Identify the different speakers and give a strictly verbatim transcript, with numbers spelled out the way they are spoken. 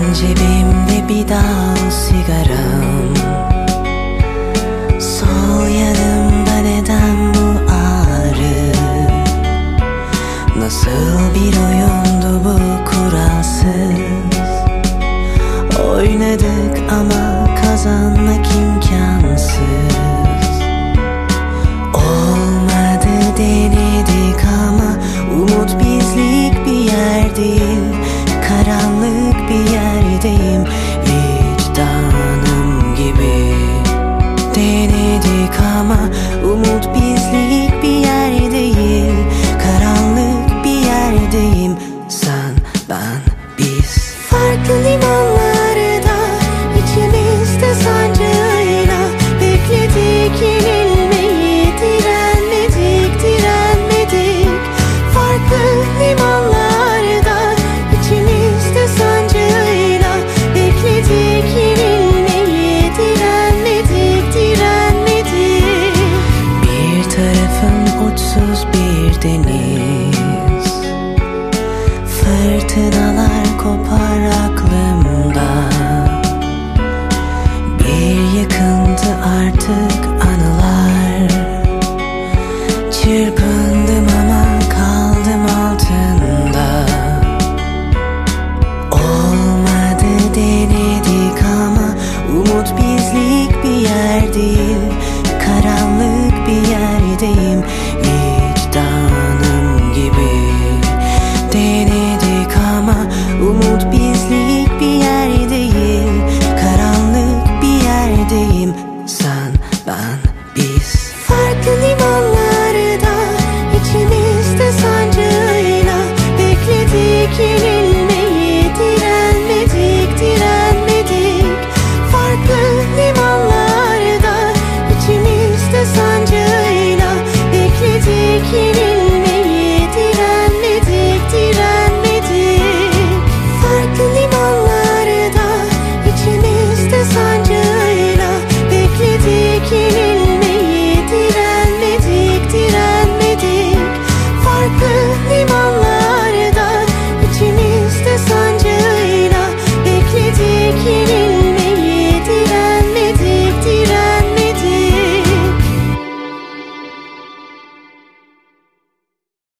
Speaker 1: Cebimde bir dal sigaram, sol yanımda neden bu ağrı? Nasıl bir oyundu bu kuralsız? Oynadık ama kazanmak imkansız. Olmadı denedik ama umut bizlik bir yer değil. Karanlık bir yerdeyim, vicdanım gibi. Denedik ama umut bizlik bir yer değil. Karanlık bir yerdeyim. Sen, ben, biz. Farklı limanlarda, içimizde sancıyla bekledik yenilmeyi. Direnmedik, direnmedik. Farklı limanlarda, içimizde sancıyla bekledik yenilmeyi. Direnmedik, direnmedik. Bir tarafım uçsuz bir deniz, fırtınalar kopar aklımda. Bir yıkıntı artık anılar. Çırpındım ama kaldım altında. Olmadı denedik ama umut bizlik bir yer değil. Karanlık bir yerdeyim.